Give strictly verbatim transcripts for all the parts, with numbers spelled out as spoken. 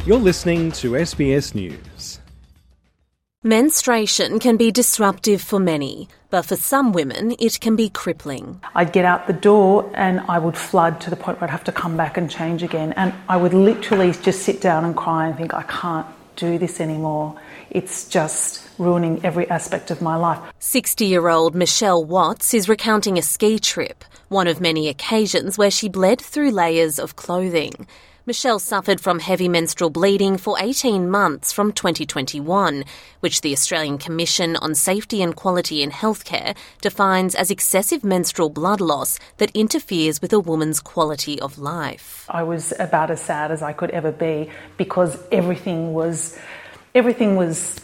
You're listening to S B S News. Menstruation can be disruptive for many, but for some women it can be crippling. I'd get out the door and I would flood to the point where I'd have to come back and change again, and I would literally just sit down and cry and think, I can't do this anymore. It's just ruining every aspect of my life. sixty-year-old Michelle Watts is recounting a ski trip, one of many occasions where she bled through layers of clothing. Michelle suffered from heavy menstrual bleeding for eighteen months from twenty twenty-one, which the Australian Commission on Safety and Quality in Healthcare defines as excessive menstrual blood loss that interferes with a woman's quality of life. I was about as sad as I could ever be because everything was, everything was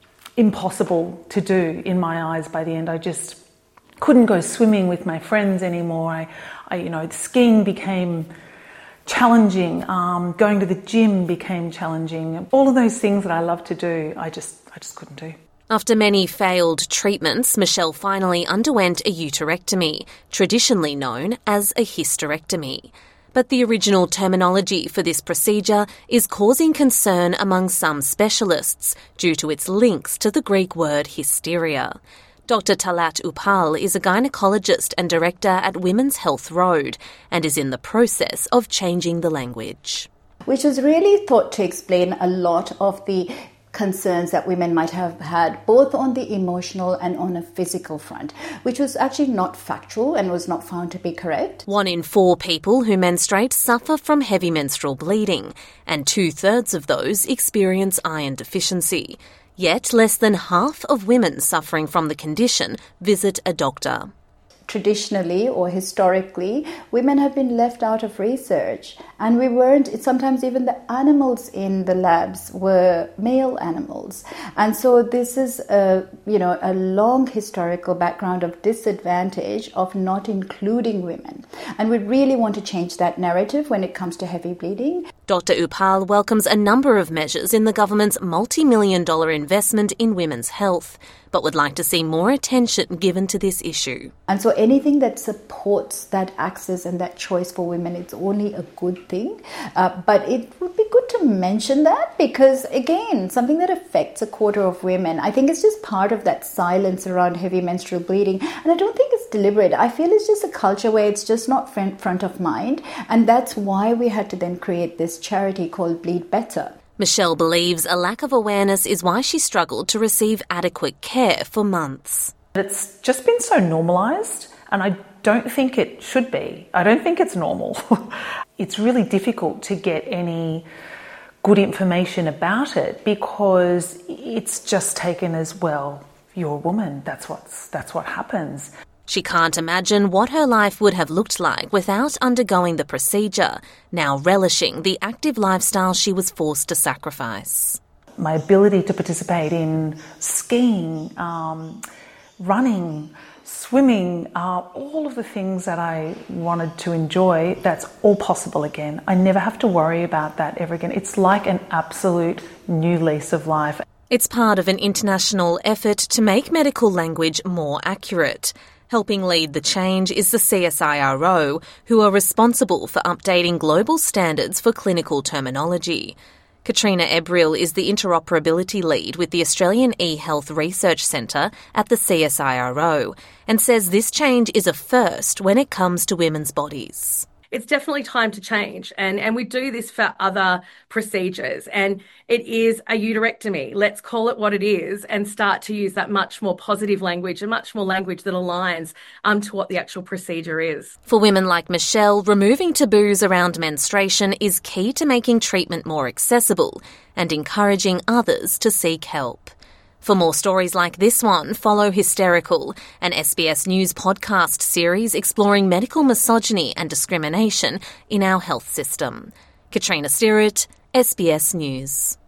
impossible to do in my eyes by the end. I just couldn't go swimming with my friends anymore. I, I you know, skiing became challenging, um, going to the gym became challenging. All of those things that I love to do, I just I just couldn't do. After many failed treatments, Michelle finally underwent a uterectomy, traditionally known as a hysterectomy. But the original terminology for this procedure is causing concern among some specialists due to its links to the Greek word hysteria. Doctor Talat Upal is a gynaecologist and director at Women's Health Road and is in the process of changing the language. Which was really thought to explain a lot of the concerns that women might have had, both on the emotional and on a physical front, which was actually not factual and was not found to be correct. One in four people who menstruate suffer from heavy menstrual bleeding, and two-thirds of those experience iron deficiency. Yet, less than half of women suffering from the condition visit a doctor. Traditionally or historically, women have been left out of research, and we weren't, sometimes even the animals in the labs were male animals. And so this is a, you know, a long historical background of disadvantage of not including women. And we really want to change that narrative when it comes to heavy bleeding. Doctor Upal welcomes a number of measures in the government's multi-million dollar investment in women's health, but would like to see more attention given to this issue. And so anything that supports that access and that choice for women, it's only a good thing. Uh, but it would be good to mention that because, again, something that affects a quarter of women, I think it's just part of that silence around heavy menstrual bleeding. And I don't think it's deliberate. I feel it's just a culture where it's just not front, front of mind. And that's why we had to then create this charity called Bleed Better. Michelle believes a lack of awareness is why she struggled to receive adequate care for months. It's just been so normalised, and I don't think it should be. I don't think it's normal. It's really difficult to get any good information about it because it's just taken as, well, you're a woman, that's what's that's what happens. She can't imagine what her life would have looked like without undergoing the procedure, now relishing the active lifestyle she was forced to sacrifice. My ability to participate in skiing, um, running, swimming, uh, all of the things that I wanted to enjoy, that's all possible again. I never have to worry about that ever again. It's like an absolute new lease of life. It's part of an international effort to make medical language more accurate. Helping lead the change is the C S I R O, who are responsible for updating global standards for clinical terminology. Katrina Ebril is the interoperability lead with the Australian eHealth Research Centre at the C S I R O and says this change is a first when it comes to women's bodies. It's definitely time to change, and, and we do this for other procedures, and it is a uterectomy. Let's call it what it is and start to use that much more positive language and much more language that aligns um, to what the actual procedure is. For women like Michelle, removing taboos around menstruation is key to making treatment more accessible and encouraging others to seek help. For more stories like this one, follow Hysterical, an S B S News podcast series exploring medical misogyny and discrimination in our health system. Katrina Stirrett, S B S News.